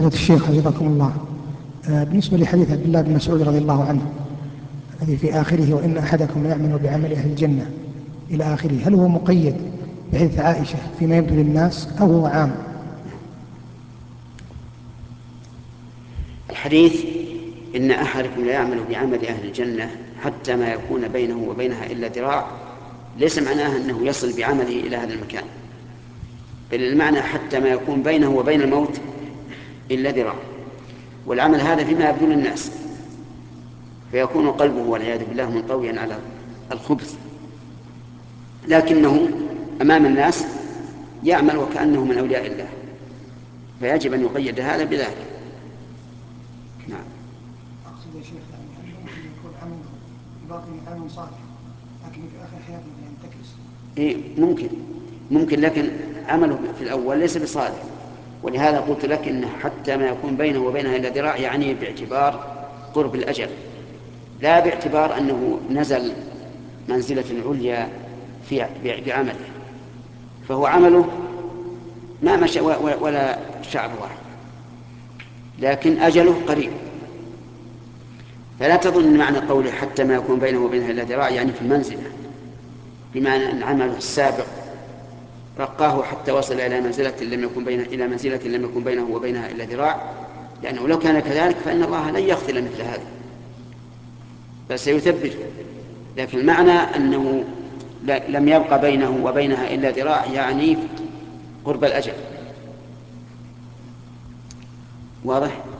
فضيلة الشيخ حفظكم الله، بالنسبة لحديث عبد الله بن مسعود رضي الله عنه الذي في آخره وإن أحدكم يعمل بعمل أهل الجنة إلى آخره، هل هو مقيد بحديث عائشة فيما يبدو للناس أو هو عام؟ الحديث إن أحدكم لا يعمل بعمل أهل الجنة حتى ما يكون بينه وبينها إلا ذراع، ليس معناه أنه يصل بعمله إلى هذا المكان، بل المعنى حتى ما يكون بينه وبين الموت إلا ذراع. والعمل هذا فيما يبدو للناس، فيكون قلبه والعياذ بالله منطويا على الخبث، لكنه أمام الناس يعمل وكأنه من أولياء الله، فيجب أن يقيد هذا بذلك. نعم. أقصد يا شيخ يعني هل ممكن يكون عمل في باطنه عمل صالح لكن في آخر حياته ينتكس؟ ممكن، لكن عمله في الأول ليس بصالح، ولهذا قلت لك إن حتى ما يكون بينه وبينها إلا ذراع، يعني باعتبار قرب الأجل، لا باعتبار أنه نزل منزلة عليا بعمله، فهو عمله ما مشى ولا شعر واحد، لكن أجله قريب. فلا تظن معنى قوله حتى ما يكون بينه وبينها إلا ذراع يعني في المنزلة، بمعنى أن عمله السابق رقاه حتى وصل إلى منزلة لم يكن بينه وبينها إلا ذراع، لأنه لو كان كذلك فإن الله لن يغفر مثل هذا بل سيثبته. لكن المعنى أنه لم يبق بينه وبينها إلا ذراع يعني قرب الأجل. واضح؟